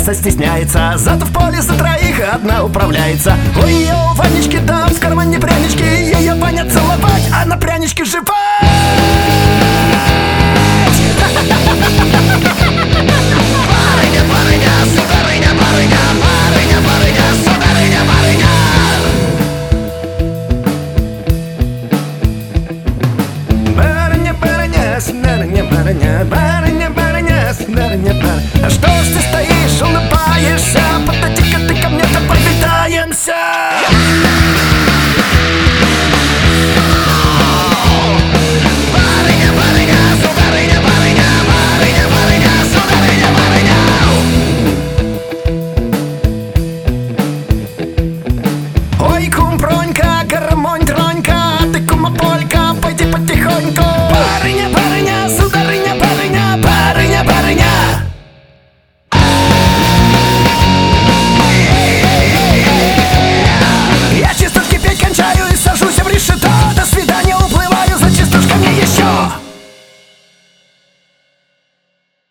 часто стесняется, зато в поле за троих одна управляется. Ой, ее у Ванечки там в кармане прянички, ее Ваня целовать, а на пряничке жевать. Барыня, барыня, сударыня, барыня, барыня, барыня, сударыня, барыня. Барыня, барыня, сударыня, барыня, барыня, барыня, сударыня, барыня. А что ж ты стоишь, улыбаешься?